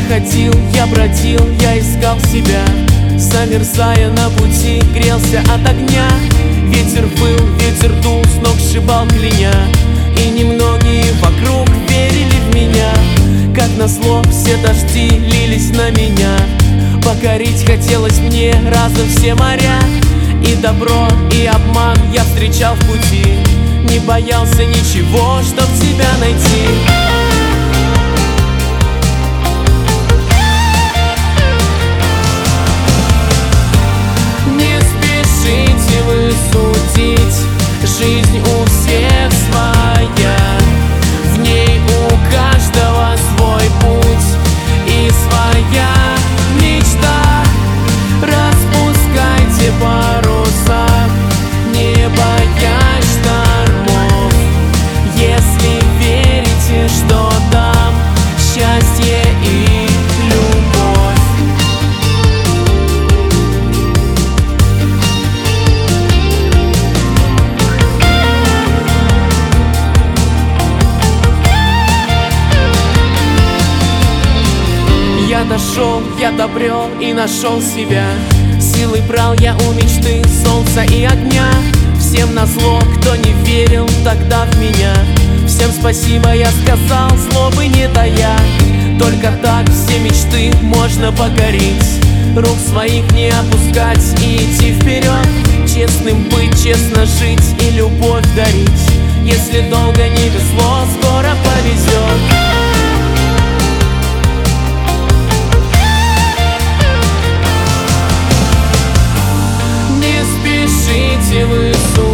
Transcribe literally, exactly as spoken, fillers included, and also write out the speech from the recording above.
ходил, я бродил, я искал себя. Замерзая на пути, грелся от огня. Ветер выл, ветер дул, с ног сшибал клиня. И немногие вокруг верили в меня. Как назло, все дожди лились на меня. Покорить хотелось мне разом все моря. И добро, и обман я встречал в пути. Не боялся ничего, чтоб тебя найти. Не спешите вы судить, жизнь у всех своя. В ней у каждого свой путь и своя мечта. Распускайте паруса, не боясь штормов. Если верите, что там счастье и любовь. Я дошел, я добрел и нашел себя. Силой брал я у мечты, солнца и огня. Всем назло, кто не верил тогда в меня. Всем спасибо я сказал, злобы не тая. Только так все мечты можно покорить. Рук своих не опускать и идти вперед. Честным быть, честно жить и любовь дарить. Если долго не везло, скоро повезет. Не спешите вы судить.